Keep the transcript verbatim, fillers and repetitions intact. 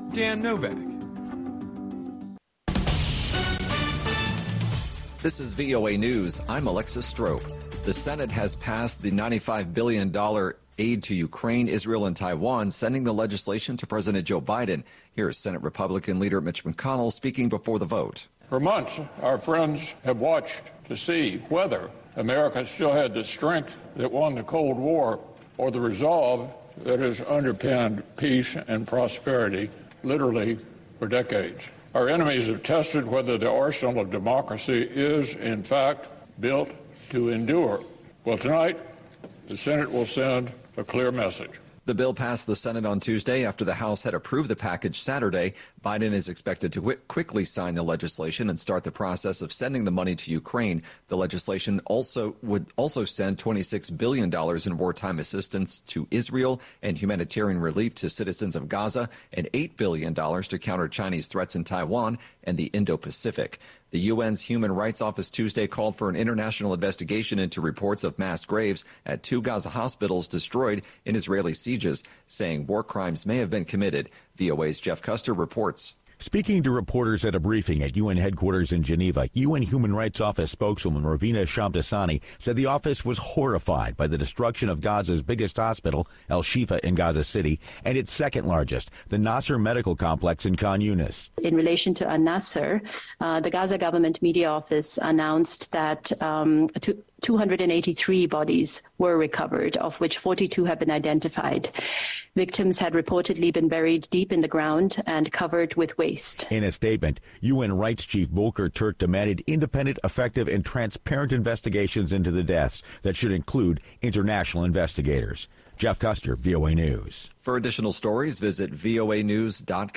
Dan Novak. This is V O A News. I'm Alexis Strope. The Senate has passed the ninety-five billion dollars aid to Ukraine, Israel, and Taiwan, sending the legislation to President Joe Biden. Here is Senate Republican leader Mitch McConnell speaking before the vote. For months, our friends have watched to see whether America still had the strength that won the Cold War or the resolve that has underpinned peace and prosperity literally for decades. Our enemies have tested whether the arsenal of democracy is, in fact, built to endure. Well, tonight, the Senate will send a clear message. The bill passed the Senate on Tuesday after the House had approved the package Saturday. Biden is expected to w- quickly sign the legislation and start the process of sending the money to Ukraine. The legislation also would also send twenty-six billion dollars in wartime assistance to Israel and humanitarian relief to citizens of Gaza, and eight billion dollars to counter Chinese threats in Taiwan and the Indo-Pacific. The U N's Human Rights Office Tuesday called for an international investigation into reports of mass graves at two Gaza hospitals destroyed in Israeli sieges, saying war crimes may have been committed. V O A's Jeff Custer reports. Speaking to reporters at a briefing at U N headquarters in Geneva, U N Human Rights Office spokeswoman Ravina Shamdasani said the office was horrified by the destruction of Gaza's biggest hospital, El Shifa in Gaza City, and its second largest, the Nasser Medical Complex in Khan Yunis. In relation to Al-Nasser, uh, the Gaza government media office announced that um, two, two hundred eighty-three bodies were recovered, of which forty-two have been identified. Victims had reportedly been buried deep in the ground and covered with waste. In a statement, U N Rights Chief Volker Turk demanded independent, effective, and transparent investigations into the deaths that should include international investigators. Jeff Custer, V O A News. For additional stories, visit V O A news dot com.